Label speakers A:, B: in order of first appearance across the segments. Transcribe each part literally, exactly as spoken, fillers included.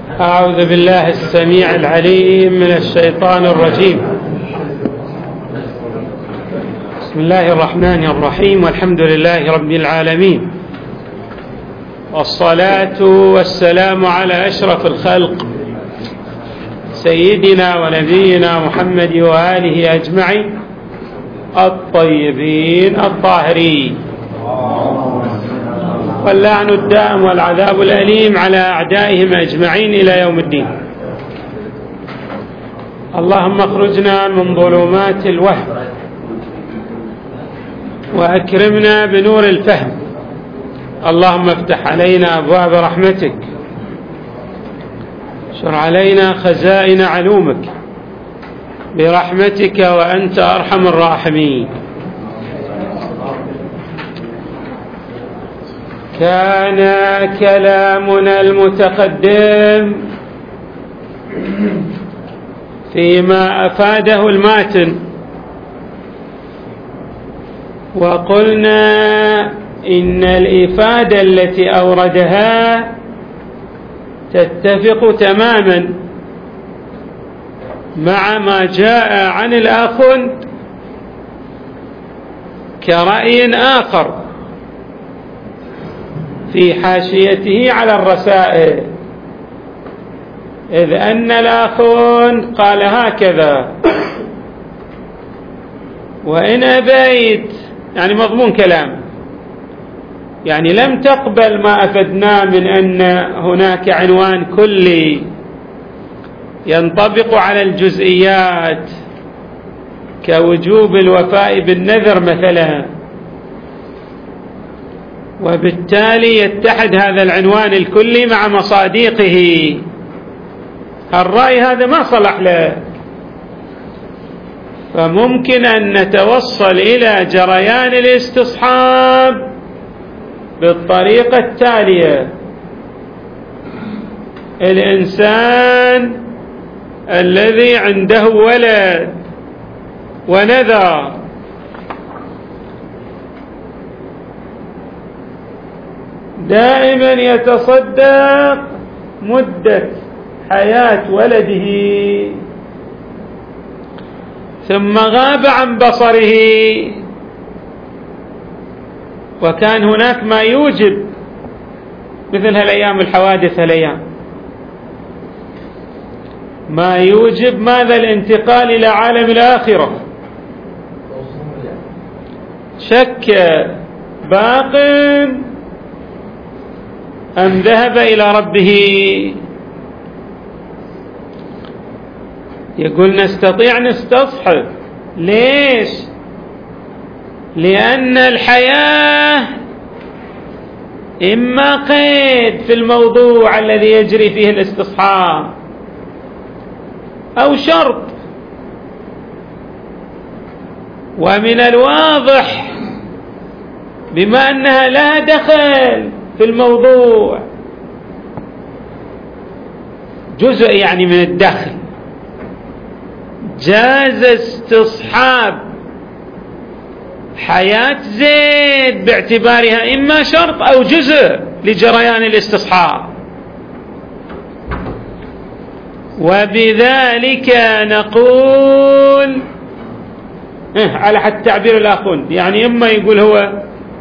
A: أعوذ بالله السميع العليم من الشيطان الرجيم. بسم الله الرحمن الرحيم، والحمد لله رب العالمين، والصلاة والسلام على أشرف الخلق سيدنا ونبينا محمد وآله أجمعين الطيبين الطاهرين، واللعن الدائم والعذاب الأليم على أعدائهم أجمعين إلى يوم الدين. اللهم اخرجنا من ظلمات الوهم وأكرمنا بنور الفهم. اللهم افتح علينا أبواب رحمتك، اشر علينا خزائن علومك برحمتك وأنت أرحم الراحمين. كان كلامنا المتقدم فيما أفاده الماتن، وقلنا إن الإفادة التي أوردها تتفق تماما مع ما جاء عن الآخوند كرأي آخر في حاشيته على الرسائل، إذ أن الآخوند قال هكذا: وإن أبيت، يعني مضمون كلام، يعني لم تقبل ما أفدناه من أن هناك عنوان كلي ينطبق على الجزئيات كوجوب الوفاء بالنذر مثلا، وبالتالي يتحد هذا العنوان الكلي مع مصادقه. الرأي هذا ما صلح له، فممكن أن نتوصل إلى جريان الاستصحاب بالطريقة التالية: الإنسان الذي عنده ولد ونذر دائما يتصدق مدة حياة ولده، ثم غاب عن بصره، وكان هناك ما يوجب مثل هالأيام الحوادث هالأيام ما يوجب ماذا؟ الانتقال إلى عالم الآخرة. شك باق أم ذهب إلى ربه؟ يقول نستطيع نستصحب. ليش؟ لأن الحياة إما قيد في الموضوع الذي يجري فيه الاستصحاب أو شرط، ومن الواضح بما أنها لها دخل في الموضوع، جزء يعني من الدخل، جاز استصحاب حياة زيد باعتبارها إما شرط أو جزء لجريان الاستصحاب. وبذلك نقول على حد تعبير الآخوند، يعني إما يقول هو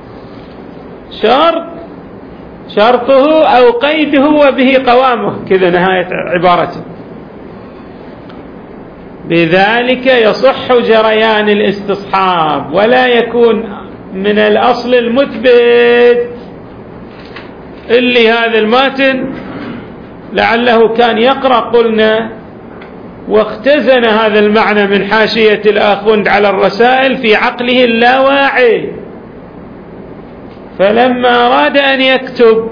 A: شرط شرطه أو قيده وبه قوامه، كذا نهاية عبارته. بذلك يصح جريان الاستصحاب، ولا يكون من الأصل المثبت اللي هذا الماتن لعله كان يقرأ قلنا واختزن هذا المعنى من حاشية الآخوند على الرسائل في عقله اللاواعي، فلما أراد أن يكتب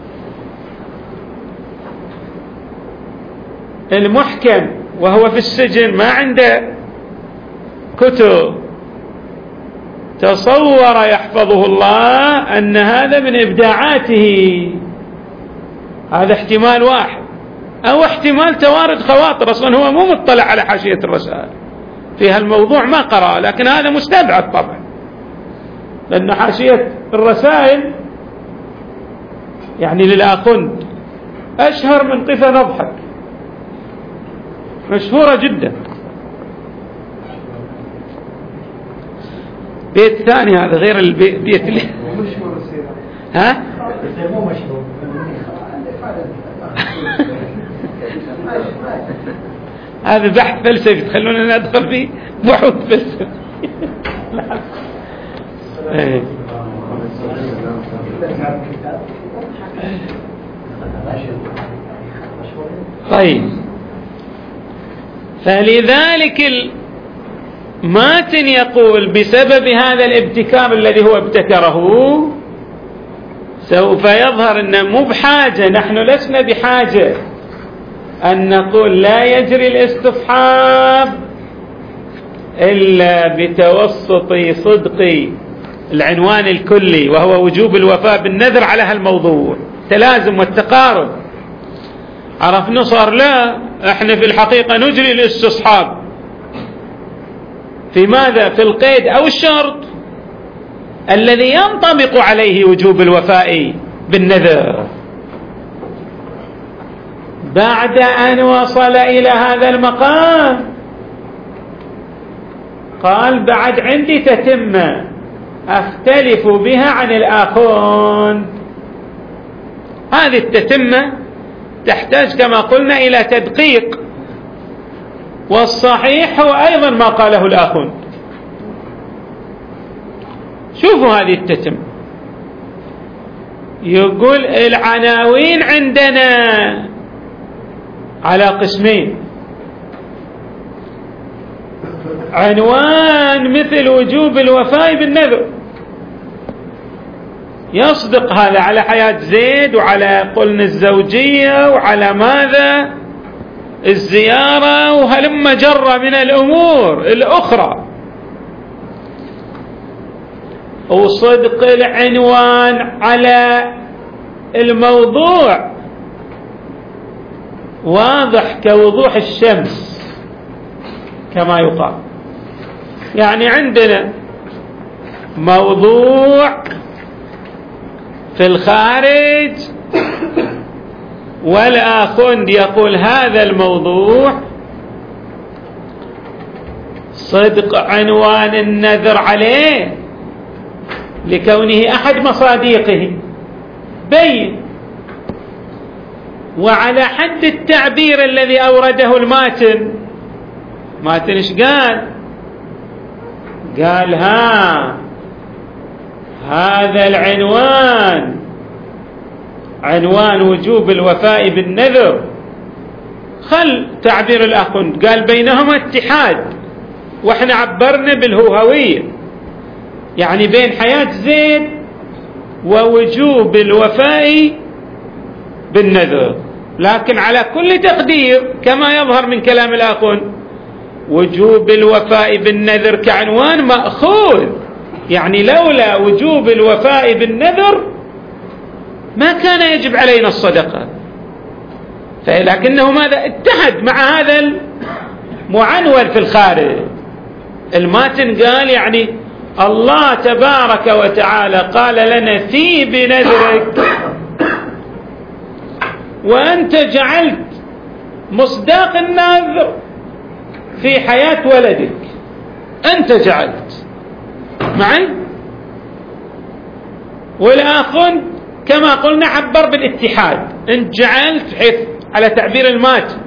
A: المحكم وهو في السجن ما عنده كتب، تصور يحفظه الله أن هذا من إبداعاته. هذا احتمال واحد، أو احتمال توارد خواطر، أصلا هو مو مطلع على حاشية الرسائل في هالموضوع، ما قرأ، لكن هذا مستبعد طبعا، لأن حاشية الرسائل يعني للآخوند أشهر من قفا نضحك، مشهورة جدا. بيت ثاني هذا غير البيت اللي ها هذا بحث فلسفي، تخلونا ندخل فيه بحوث فلسفي. طيب، فلذلك الماتن يقول بسبب هذا الابتكار الذي هو ابتكره سوف يظهر أن مو بحاجة، نحن لسنا بحاجة أن نقول لا يجري الاستصحاب إلا بتوسط صدق العنوان الكلي وهو وجوب الوفاء بالنذر على هالموضوع، تلازم والتقارب. عرفنا صار لا، احنا في الحقيقة نجري الاستصحاب في ماذا؟ في القيد أو الشرط الذي ينطبق عليه وجوب الوفاء بالنذر. بعد أن وصل إلى هذا المقام قال بعد عندي تتمة أختلف بها عن الآخرون. هذه التتمة تحتاج كما قلنا إلى تدقيق، والصحيح هو أيضا ما قاله الآخرون. شوفوا هذه التتمة، يقول العناوين عندنا على قسمين: عنوان مثل وجوب الوفاء بالنذر، يصدق هذا على حياة زيد وعلى قلنا الزوجية وعلى ماذا الزيارة وهلم جرة من الأمور الأخرى. وصدق العنوان على الموضوع واضح كوضوح الشمس كما يقال. يعني عندنا موضوع في الخارج والآخوند يقول هذا الموضوع صدق عنوان النذر عليه لكونه أحد مصاديقه بين، وعلى حد التعبير الذي أورده الماتن. ماتن إيش قال؟ قال ها هذا العنوان عنوان وجوب الوفاء بالنذر، خل تعبير الأخوند، قال بينهما اتحاد، واحنا عبرنا بالهوهوية، يعني بين حياة زيد ووجوب الوفاء بالنذر. لكن على كل تقدير كما يظهر من كلام الآخوند وجوب الوفاء بالنذر كعنوان مأخوذ، يعني لولا وجوب الوفاء بالنذر ما كان يجب علينا الصدقة، فلكنه ماذا اتحد مع هذا المعنون في الخارج. الماتن قال يعني الله تبارك وتعالى قال لنا في بنذرك، وأنت جعلت مصداق النذر في حياة ولدك، أنت جعلت معي. والآخر كما قلنا عبر بالاتحاد، أنت جعلت حيث على تعبير الماتن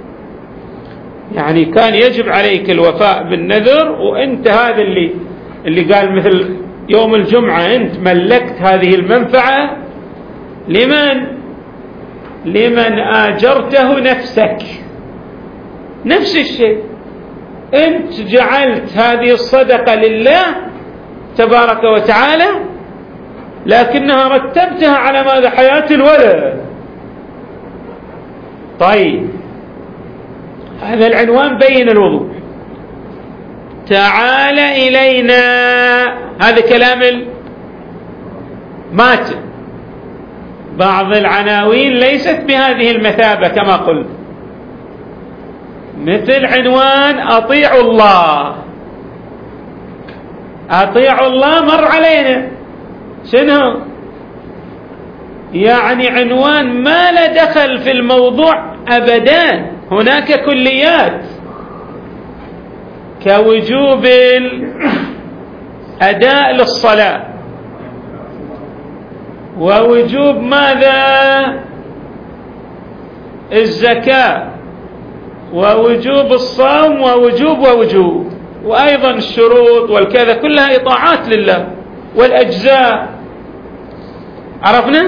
A: يعني كان يجب عليك الوفاء بالنذر، وأنت هذا اللي اللي قال مثل يوم الجمعة أنت ملكت هذه المنفعة لمن لمن آجرته نفسك. نفس الشيء، أنت جعلت هذه الصدقة لله تبارك وتعالى، لكنها رتبتها على ماذا؟ حياة الولد. طيب هذا العنوان بين الوضوح. تعال إلينا، هذا كلام الماتن. بعض العناوين ليست بهذه المثابة كما قلت، مثل عنوان أطيعوا الله. أطيعوا الله مر علينا، شنو؟ يعني عنوان ما له دخل في الموضوع أبدا. هناك كليات كوجوب الأداء للصلاة، ووجوب ماذا؟ الزكاة، ووجوب الصوم، ووجوب ووجوب، وأيضا الشروط والكذا، كلها إطاعات لله، والأجزاء. عرفنا؟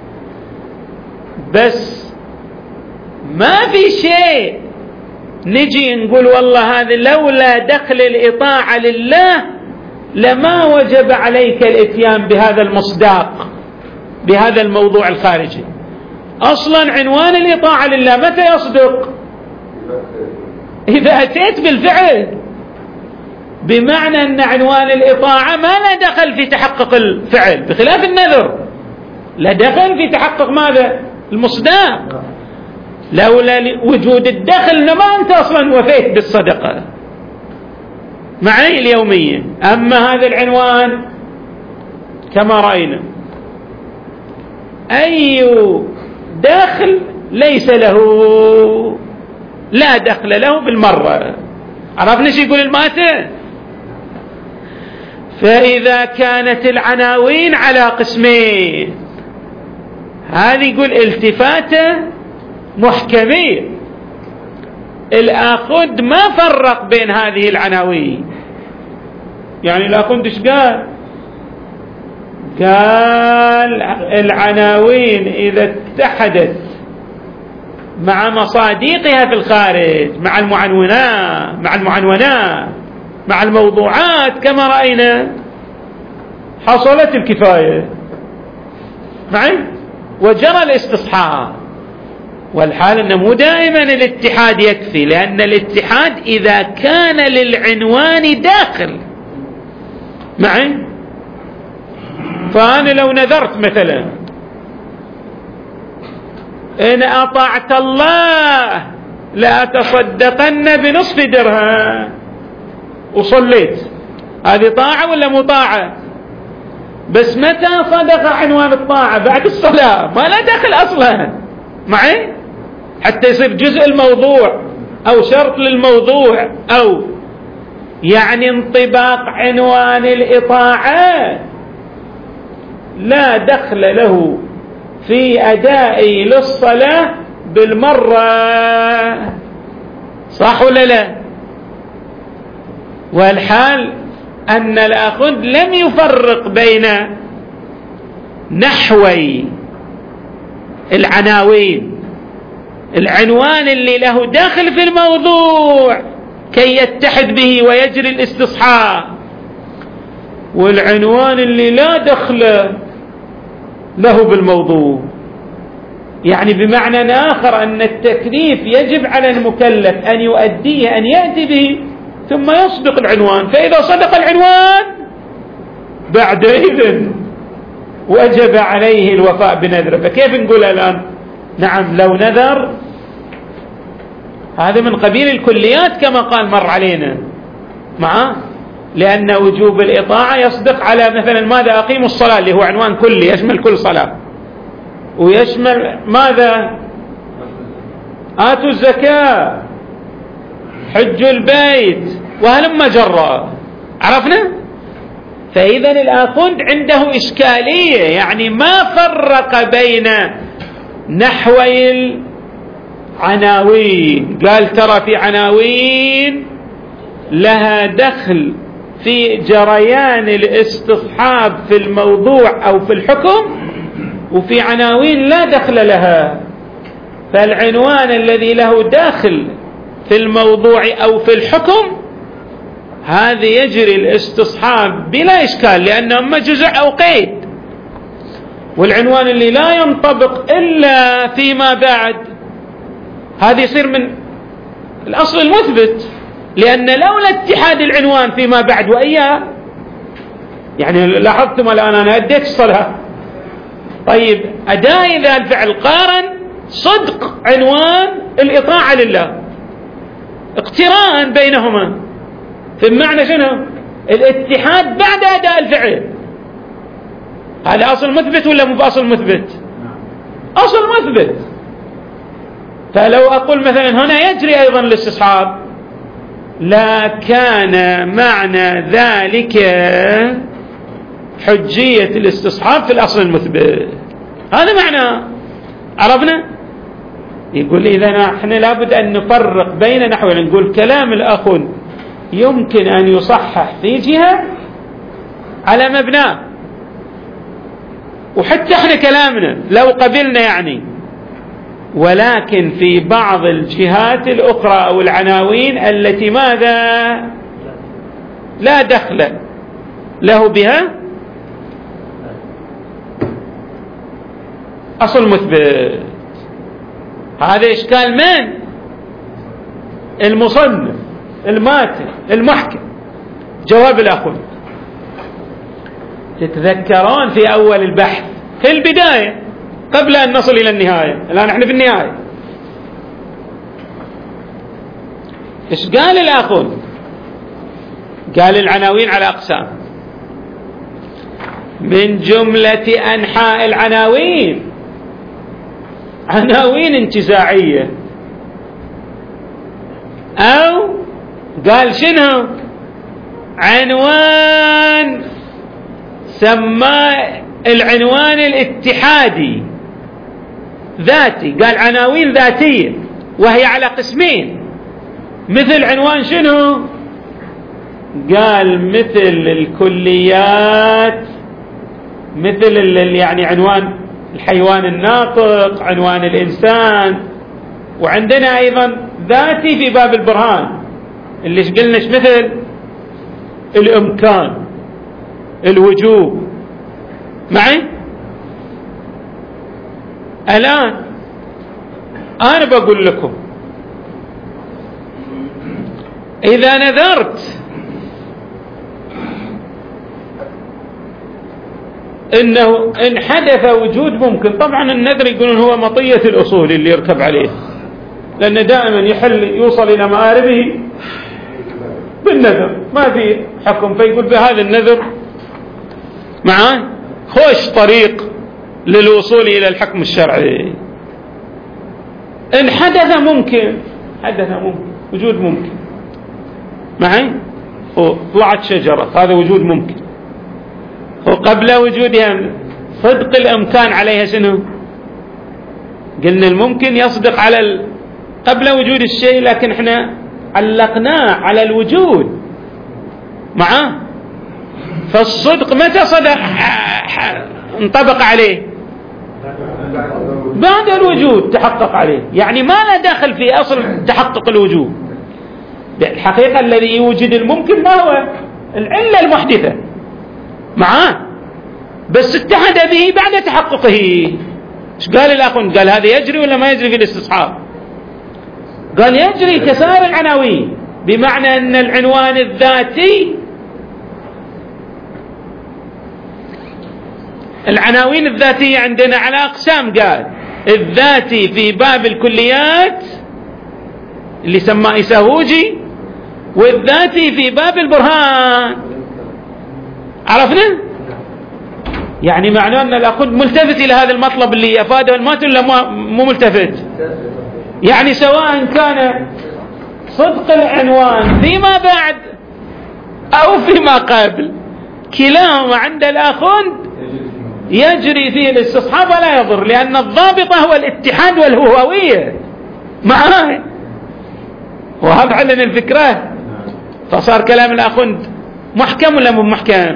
A: بس ما في شيء نجي نقول والله هذا لولا دخل الإطاعة لله لما وجب عليك الإتيان بهذا المصداق، بهذا الموضوع الخارجي. أصلا عنوان الإطاعة لله متى يصدق؟ إذا أتيت بالفعل، بمعنى أن عنوان الإطاعة ما له دخل في تحقق الفعل، بخلاف النذر لا دخل في تحقق ماذا؟ المصداق. لولا وجود الدخل لما أنت أصلا وفيت بالصدقة معي اليومية. أما هذا العنوان كما رأينا أي دخل ليس له، لا دخل له بالمرة. عرفنا شو يقول الماتة؟ فإذا كانت العناوين على قسمين، هذه يقول التفاتة محكمية، الآخذ ما فرق بين هذه العناوين. يعني الآخذ ايش قال؟ قال العناوين إذا اتحدت مع مصاديقها في الخارج، مع المعنونات مع المعنونات مع الموضوعات كما رأينا، حصلت الكفاية معي وجرى الاستصحاب. والحال أنه مو دائما الاتحاد يكفي، لأن الاتحاد إذا كان للعنوان داخل معي. فأنا لو نذرت مثلا إن أطعت الله لأتصدقن بنصف درهم، وصليت، هذه طاعة ولا مو طاعة؟ بس متى صدق عنوان الطاعة؟ بعد الصلاة، ما لا دخل أصلا معي، حتى يصير جزء الموضوع أو شرط للموضوع، أو يعني انطباق عنوان الإطاعة لا دخل له في أدائي للصلاة بالمرة. صح ولا لا؟ والحال أن الأخذ لم يفرق بين نحوي العناوين، العنوان اللي له داخل في الموضوع كي يتحد به ويجري الاستصحاب، والعنوان اللي لا دخل له بالموضوع. يعني بمعنى آخر أن التكليف يجب على المكلف أن يؤديه، أن يأتي به ثم يصدق العنوان. فإذا صدق العنوان بعدئذ وجب عليه الوفاء بنذره. فكيف نقول الآن نعم لو نذر؟ هذا من قبيل الكليات كما قال مر علينا معه، لأن وجوب الإطاعة يصدق على مثلا ماذا؟ أقيموا الصلاة، اللي هو عنوان كلي يشمل كل صلاة، ويشمل ماذا؟ آتوا الزكاة، حج البيت، وهلما جرى. عرفنا؟ فإذا الآخذ عنده إشكالية، يعني ما فرق بين نحوي العناوين. قال ترى في عناوين لها دخل في جريان الاستصحاب في الموضوع أو في الحكم، وفي عناوين لا دخل لها. فالعنوان الذي له داخل في الموضوع أو في الحكم هذا يجري الاستصحاب بلا إشكال، لأنه أما جزء أو قيد. والعنوان اللي لا ينطبق إلا فيما بعد هذا يصير من الأصل المثبت، لأن لولا اتحاد العنوان فيما بعد وإياه، يعني لاحظتم الآن أنا أديت الصلاة، طيب أداء ذا الفعل قارن صدق عنوان الإطاعة لله، اقتراء بينهما، في المعنى شنو؟ الاتحاد بعد أداء الفعل. هذا أصل مثبت ولا مو بأصل مثبت؟ أصل مثبت. فلو أقول مثلا هنا يجري أيضا الاستصحاب، لا كان معنى ذلك حجية الاستصحاب في الأصل المثبت. هذا معنى. عرفنا؟ يقول إذا نحن لابد أن نفرق بين نحوين. نقول كلام الأخ يمكن أن يصحح في جهة على مبناه، وحتى احنا كلامنا لو قبلنا يعني، ولكن في بعض الجهات الأخرى أو العناوين التي ماذا لا دخل له بها أصل مثبت. هذا إشكال من المصنف الماتن المحكم. جواب الأخوة، تتذكرون في أول البحث في البداية قبل أن نصل إلى النهاية، الآن نحن في النهاية، إيش قال الأخوة؟ قال العناوين على أقسام. من جملة أنحاء العناوين عناوين انتزاعية، أو قال شنو؟ عنوان سماه العنوان الاتحادي ذاتي، قال عناوين ذاتية وهي على قسمين. مثل عنوان شنو؟ قال مثل الكليات، مثل يعني عنوان الحيوان الناطق، عنوان الإنسان. وعندنا أيضا ذاتي في باب البرهان اللي قلناش مثل الإمكان، الوجوب. معي؟ الآن أنا بقول لكم إذا نذرت إنه إن حدث وجود ممكن، طبعا النذر يقولون هو مطية الأصول اللي يركب عليه، لأنه دائما يحل يوصل إلى مآربه بالنذر، ما في حكم. فيقول بهذا النذر معاه خوش طريق للوصول إلى الحكم الشرعي. إن حدث ممكن، حدث ممكن، وجود ممكن. معي؟ وطلعت شجرة، هذا وجود ممكن. وقبل وجودها صدق الإمكان عليها شنو؟ قلنا الممكن يصدق على ال... قبل وجود الشيء، لكن احنا علقناه على الوجود معاه. فالصدق متى صدق انطبق عليه؟ بعد الوجود تحقق عليه، يعني ما له داخل في أصل تحقق الوجود. الحقيقة الذي يوجد الممكن ما هو؟ العلة المحدثة معاه، بس اتحد به بعد تحققه. ايش قال الأخ؟ قال هذا يجري ولا ما يجري في الاستصحاب؟ قال يجري كسائر العناوين، بمعنى أن العنوان الذاتي، العناوين الذاتية عندنا على أقسام. قال الذاتي في باب الكليات اللي سماه إساهوجي، والذاتي في باب البرهان. عرفنا؟ يعني معناه أن الأخذ ملتفت إلى هذا المطلب اللي أفاده الماتن ولا مو ملتفت؟ يعني سواء كان صدق العنوان فيما بعد أو فيما قبل، كلاهما عند الأخذ يجري فيه الاستصحاب ولا يضر، لأن الضابط هو الاتحاد والهوية معاه. وهذا علنا الفكرة. فصار كلام الأخذ محكم ولا مو محكم؟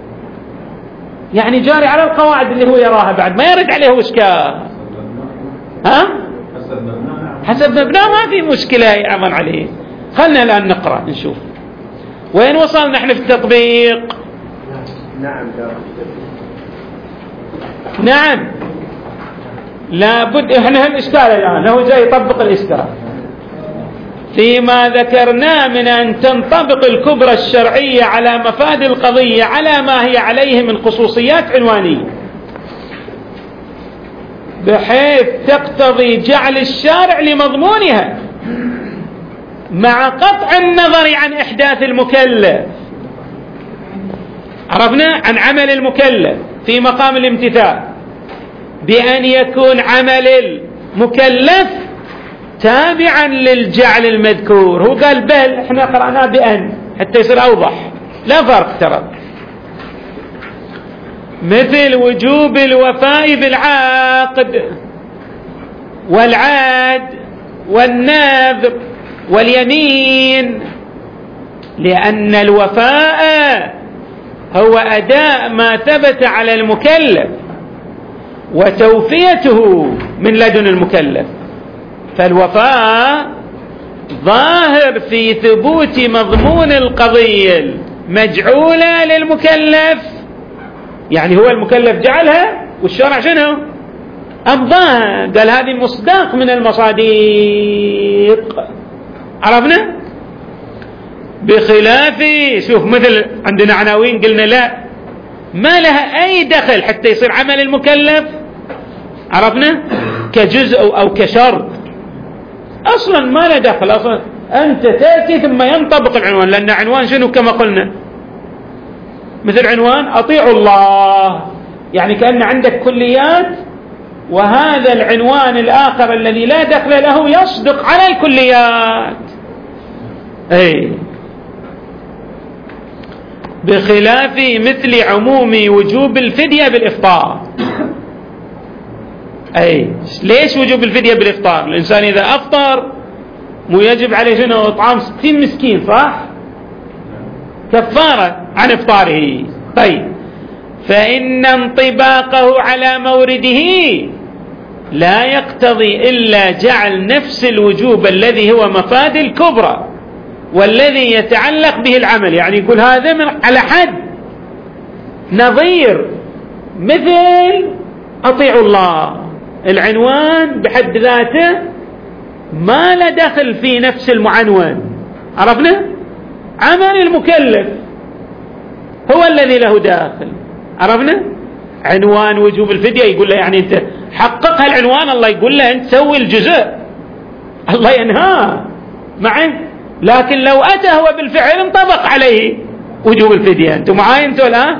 A: يعني جاري على القواعد اللي هو يراها، بعد ما يرد عليه إشكال. ها؟ حسب مبناه ما في مشكلة يعمل عليه. خلنا الآن نقرأ نشوف وين وصلنا نحن في التطبيق.
B: نعم
A: نعم لابد احنا هالإشكال الآن هو جاي يطبق الإشكال فيما ذكرناه من أن تنطبق الكبرى الشرعية على مفاد القضية على ما هي عليه من خصوصيات عنوانية، بحيث تقتضي جعل الشارع لمضمونها مع قطع النظر عن إحداث المكلف. عرفنا عن عمل المكلف في مقام الامتثال، بأن يكون عمل المكلف تابعا للجعل المذكور. هو قال بل، احنا قرأناه بأن حتى يصير أوضح، لا فرق ترى. مثل وجوب الوفاء بالعقد والعهد والنذر واليمين، لأن الوفاء هو أداء ما ثبت على المكلف وتوفيته من لدن المكلف، فالوفاء ظاهر في ثبوت مضمون القضية المجعولة للمكلف، يعني هو المكلف جعلها والشرع شنو؟ أمضاها، قال هذه مصداق من المصاديق. عرفنا؟ بخلاف شوف مثل عندنا عناوين قلنا لا ما لها أي دخل حتى يصير عمل المكلف، عرفنا؟ كجزء أو كشرط، أصلا ما له دخل، أصلا أنت تأتي ثم ينطبق العنوان، لأن عنوان شنو كما قلنا؟ مثل عنوان أطيعوا الله، يعني كأن عندك كليات وهذا العنوان الآخر الذي لا دخل له يصدق على الكليات. أي بخلاف مثل عموم وجوب الفدية بالإفطار. أي ليش وجوب الفدية بالإفطار؟ الإنسان إذا أفطر مو يجب عليه شنو؟ إطعام ستين مسكين، صح؟ كفارة عن إفطاره. طيب فإن انطباقه على مورده لا يقتضي إلا جعل نفس الوجوب الذي هو مفاد الكبرى والذي يتعلق به العمل، يعني يقول هذا من على حد نظير مثل أطيعوا الله، العنوان بحد ذاته ما له دخل في نفس المعنون، عرفنا؟ عمل المكلف هو الذي له داخل، عرفنا؟ عنوان وجوب الفدية يقول له يعني أنت حقق هالعنوان، الله يقول له أنت سوي الجزء، الله ينهاه معه، لكن لو أتى هو بالفعل انطبق عليه وجوب الفدية. أنتم معاي أنتم الآن؟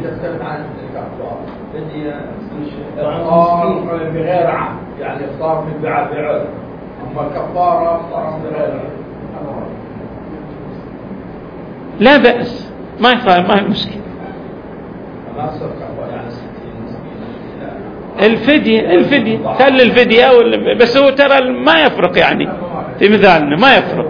B: إفطار بغير عام، يعني إفطار من بعد بعد، أما الكفارة إفطار بغير عام
A: لا بأس، ما يفعل، ما هي مشكلة. الفدية الفدية خلي الفدية، بس هو ترى ما يفرق يعني في مثالنا ما يفرق.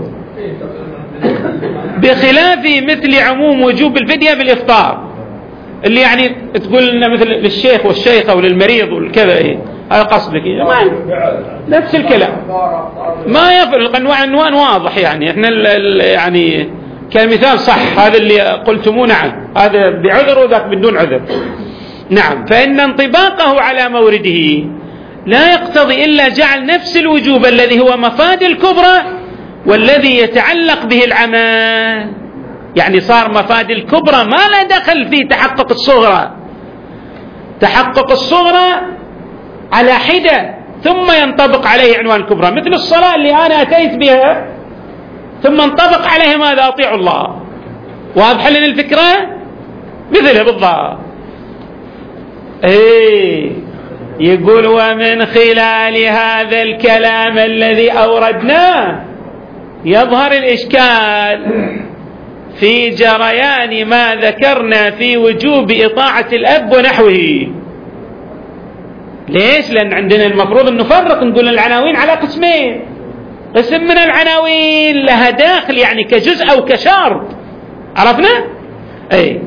A: بخلاف مثل عموم وجوب الفدية بالإفطار، اللي يعني تقول لنا مثل للشيخ والشيخة وللمريض والكذا، ايه هذا قصدك؟ إيه؟ ما نفس الكلام ما يفرق، العنوان واضح، يعني احنا ال ال يعني كمثال صح هذا اللي قلتموه، نعم هذا بعذر وذاك بدون عذر. نعم، فإن انطباقه على مورده لا يقتضي إلا جعل نفس الوجوب الذي هو مفاد الكبرى والذي يتعلق به العمل، يعني صار مفاد الكبرى ما لا دخل في تحقق الصغرى، تحقق الصغرى على حدة ثم ينطبق عليه عنوان الكبرى، مثل الصلاة اللي أنا أتيت بها ثم انطبق عليه ماذا؟ أطيعوا الله. واضح لنا الفكرة؟ مثلها بالضبط. ايه يقول ومن خلال هذا الكلام الذي أوردناه يظهر الإشكال في جريان ما ذكرنا في وجوب إطاعة الأب ونحوه. ليش؟ لأن عندنا المفروض أن نفرق، نقول العناوين على قسمين، قسم من العناوين لها داخل يعني كجزء أو كشرط، عرفنا؟ أي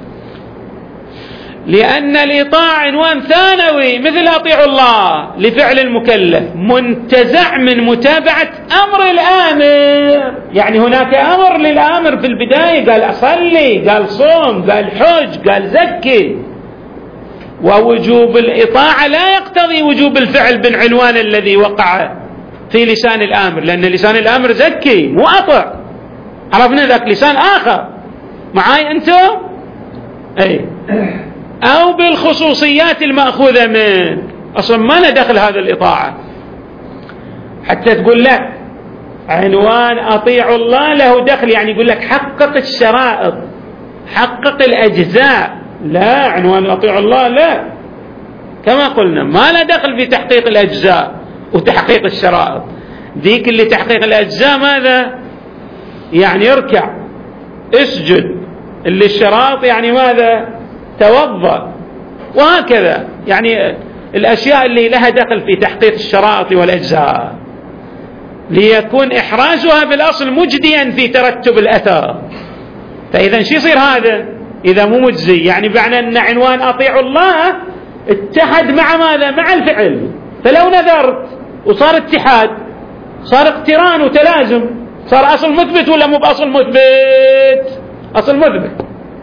A: لأن الإطاعة عنوان ثانوي مثل أطيعوا الله لفعل المكلف منتزع من متابعة أمر الآمر، يعني هناك أمر للآمر في البداية، قال أصلي، قال صوم، قال حج، قال زكي، ووجوب الإطاعة لا يقتضي وجوب الفعل بالعنوان الذي وقع في لسان الآمر، لأن لسان الآمر زكي مو أطع، عرفنا ذاك لسان آخر. معاي أنتم؟ أي أو بالخصوصيات المأخوذة من أصلا ما له دخل هذا الإطاعة، حتى تقول لك عنوان أطيعوا الله له دخل، يعني يقول لك حقق الشرائط، حقق الأجزاء، لا عنوان أطيعوا الله لا، كما قلنا ما لا دخل في تحقيق الأجزاء وتحقيق الشرائط. ذيك اللي تحقيق الأجزاء ماذا يعني؟ اركع، اسجد. اللي الشرائط يعني ماذا؟ توضأ، وهكذا. يعني الأشياء اللي لها دخل في تحقيق الشرائط والأجزاء، ليكون إحرازها بالأصل مجديا في ترتب الأثر. فإذا شو يصير هذا إذا مو مجزي؟ يعني معنى أن عنوان أطيعوا الله اتحد مع ماذا؟ مع الفعل. فلو نذرت وصار اتحاد، صار اقتران وتلازم، صار أصل مثبت ولا مو بأصل مثبت؟ أصل مثبت.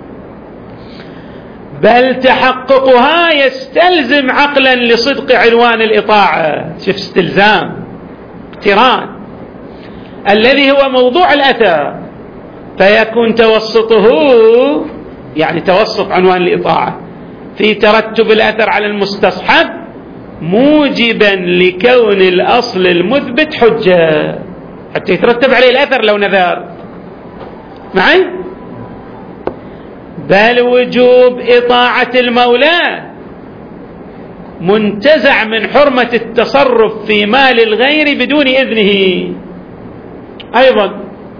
A: بل تحققها يستلزم عقلا لصدق عنوان الإطاعة. شوف استلزام، اقتران، الذي هو موضوع الأثر، فيكون توسطه يعني توسط عنوان الإطاعة في ترتب الأثر على المستصحب موجبا لكون الأصل المثبت حجة حتى يترتب عليه الأثر لو نذر معي. بل وجوب إطاعة المولى منتزع من حرمة التصرف في مال الغير بدون إذنه أيضا.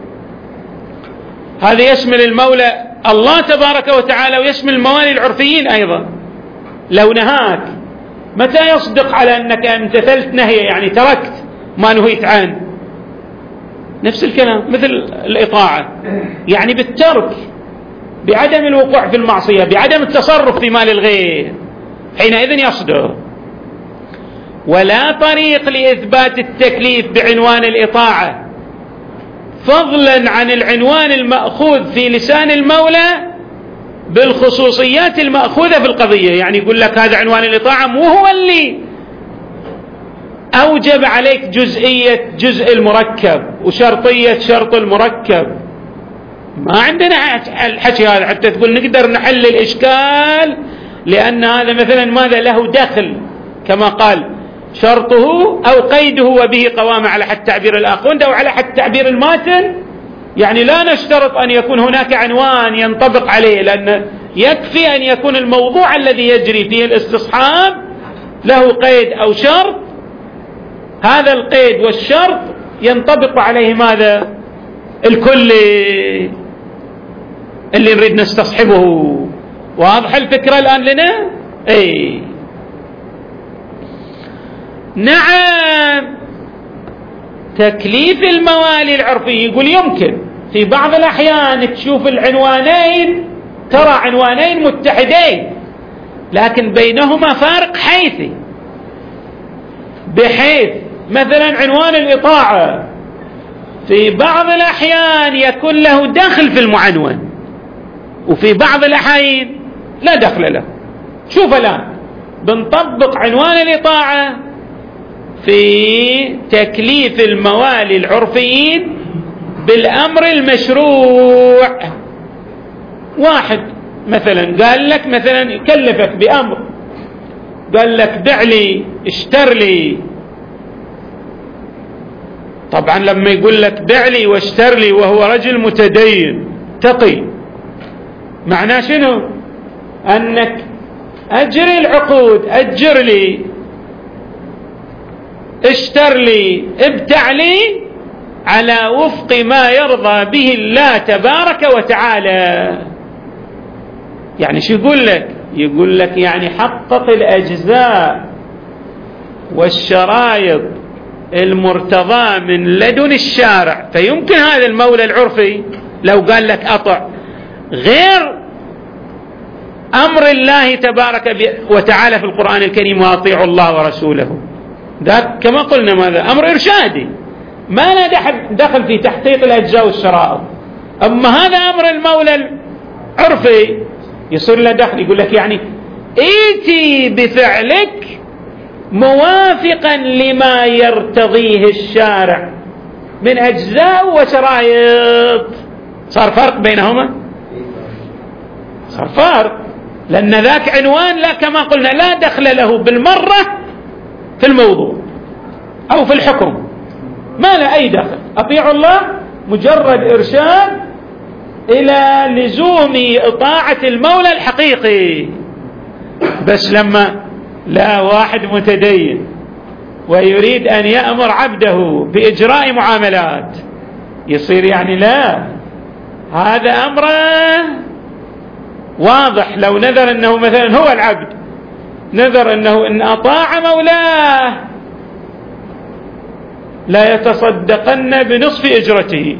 A: هذا يشمل المولى الله تبارك وتعالى ويشمل الموالي العرفيين أيضا. لو نهاك متى يصدق على أنك امتثلت نهيه؟ يعني تركت ما نهيت عنه. نفس الكلام مثل الإطاعة، يعني بالترك، بعدم الوقوع في المعصية، بعدم التصرف في مال الغير، حينئذ يصدق. ولا طريق لإثبات التكليف بعنوان الإطاعة فضلا عن العنوان المأخوذ في لسان المولى بالخصوصيات المأخوذة في القضية. يعني يقول لك هذا عنوان الإطاعة مو هو اللي أوجب عليك جزئية جزء المركب وشرطية شرط المركب. ما عندنا الحكي هذا حتى تقول نقدر نحل الإشكال، لأن هذا مثلا ماذا له دخل كما قال شرطه أو قيده وبه قوام على حد تعبير الآخوند أو على حد تعبير الماتن. يعني لا نشترط أن يكون هناك عنوان ينطبق عليه، لأن يكفي أن يكون الموضوع الذي يجري فيه الاستصحاب له قيد أو شرط، هذا القيد والشرط ينطبق عليه ماذا؟ الكل اللي نريد نستصحبه. واضح الفكرة الآن لنا؟ اي نعم. تكليف الموالي العرفي يقول يمكن في بعض الأحيان تشوف العنوانين، ترى عنوانين متحدين لكن بينهما فارق حيثي، بحيث مثلا عنوان الإطاعة في بعض الأحيان يكون له دخل في المعنون وفي بعض الأحيان لا دخل له. شوف الآن بنطبق عنوان الإطاعة في تكليف الموالي العرفيين بالأمر المشروع. واحد مثلا قال لك مثلا يكلفك بأمر، قال لك بع لي اشتر لي. طبعا لما يقول لك بع لي واشتر لي وهو رجل متدين تقي، معناه شنو؟ أنك أجري العقود، أجر لي، اشتر لي، ابتع لي على وفق ما يرضى به الله تبارك وتعالى. يعني شو يقول لك؟ يقول لك يعني حقق الأجزاء والشرائط المرتضى من لدن الشارع. فيمكن هذا المولى العرفي لو قال لك أطع غير أمر الله تبارك وتعالى في القرآن الكريم وأطيعوا الله ورسوله، ذاك كما قلنا ماذا؟ أمر إرشادي ما لا دخل في تحقيق الأجزاء والشرائط. أما هذا أمر المولى العرفي يصير له دخل. يقول لك يعني ائتي بفعلك موافقا لما يرتضيه الشارع من أجزاء وشرائط. صار فرق بينهما، صار فرق، لأن ذاك عنوان لا كما قلنا لا دخل له بالمرة في الموضوع أو في الحكم، ما له أي دخل. أطيعوا الله مجرد إرشاد إلى لزوم إطاعة المولى الحقيقي. بس لما لا واحد متدين ويريد أن يأمر عبده بإجراء معاملات يصير يعني لا، هذا أمره واضح. لو نذر أنه مثلا هو العبد نذر أنه إن أطاع مولاه لا يتصدقن بنصف إجرته.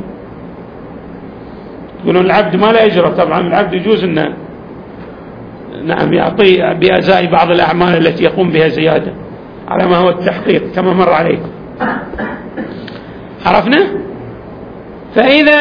A: يقولون العبد ما لا أجرة، طبعا العبد يجوز أنه نعم يعطي بأزاء بعض الأعمال التي يقوم بها زيادة على ما هو التحقيق كما مر عليكم. عرفنا؟ فإذا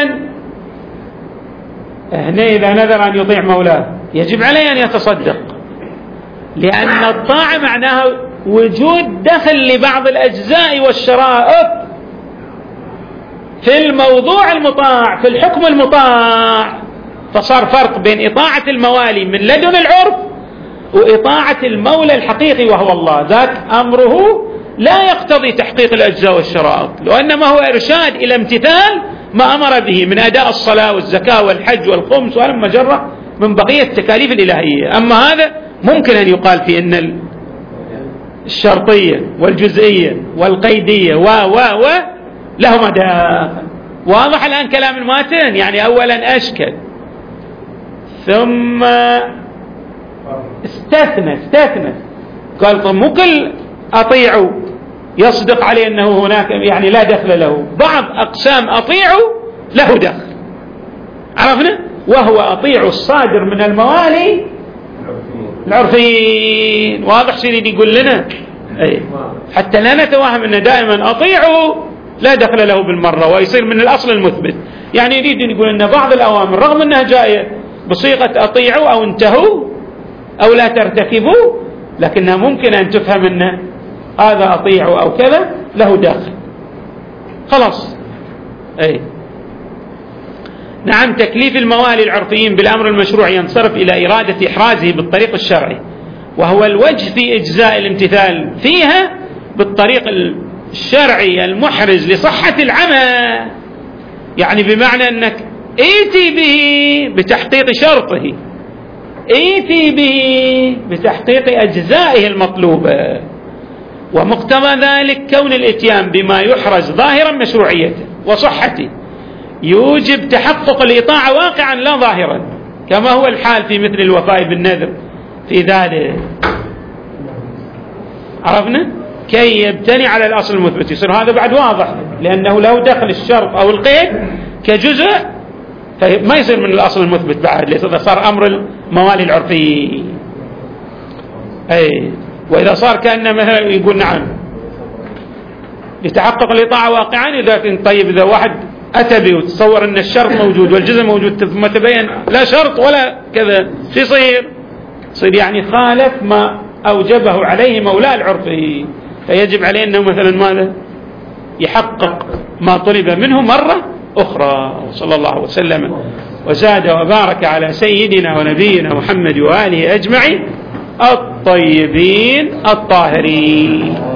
A: هنا إذا نذر أن يطيع مولاه يجب عليه أن يتصدق، لأن الطاعة معناها وجود دخل لبعض الأجزاء والشرائط في الموضوع المطاع في الحكم المطاع. فصار فرق بين إطاعة الموالي من لدن العرف وإطاعة المولى الحقيقي وهو الله، ذاك أمره لا يقتضي تحقيق الأجزاء والشرائط، وإنما هو إرشاد إلى امتثال ما أمر به من أداء الصلاة والزكاة والحج والخمس وهلم جرة من بقية التكاليف الإلهية. أما هذا ممكن أن يقال في أن الشرطية والجزئية والقيدية و و و لهما داخل. واضح الآن كلام الماتن؟ يعني أولا أشكل ثم استثنى استثنى قال طب مو كل أطيعوا يصدق عليه أنه هناك يعني لا دخل له، بعض أقسام أطيعوا له دخل. عرفنا؟ وهو أطيع الصادر من الموالي العرفيين. واضح سيدي يقول لنا أي. حتى لا نتوهم أن دائما أطيعوا لا دخل له بالمرة ويصير من الأصل المثبت. يعني يريد أن يقول أن بعض الأوامر رغم أنها جاية بصيغة أطيعوا أو انتهوا أو لا ترتكبوا لكنها ممكن أن تفهم أن هذا أطيعوا أو كذا له داخل خلاص. أي نعم. تكليف الموالي العرفيين بالأمر المشروع ينصرف إلى إرادة إحرازه بالطريق الشرعي، وهو الوجه في إجزاء الامتثال فيها بالطريق الشرعي المحرز لصحة العمل. يعني بمعنى أنك ايتي به بتحقيق شرطه، ايتي به بتحقيق أجزائه المطلوبة، ومقتضى ذلك كون الاتيان بما يحرز ظاهرا مشروعيته وصحته يوجب تحقق الإطاعة واقعا لا ظاهرا، كما هو الحال في مثل الوفاء بالنذر في ذلك. عرفنا؟ كي يبتني على الأصل المثبت. يصير هذا بعد واضح لأنه له دخل الشرط أو القيد كجزء، فما يصير من الأصل المثبت بعد، لأنه صار أمر الموالي العرفي. أي وإذا صار كأنه مثلا يقول نعم يتحقق الإطاعة واقعا إذا كنت طيب إذا واحد أتى به وتصور أن الشرط موجود والجزء موجود ثم تبين لا شرط ولا كذا، شو يصير؟ يصير يعني خالف ما أوجبه عليه مولاه العرفي، فيجب عليه أنه مثلا ماذا يحقق ما طلب منه مرة أخرى. وصلى الله وسلم وزاد وبارك على سيدنا ونبينا محمد وآله أجمعين الطيبين الطاهرين.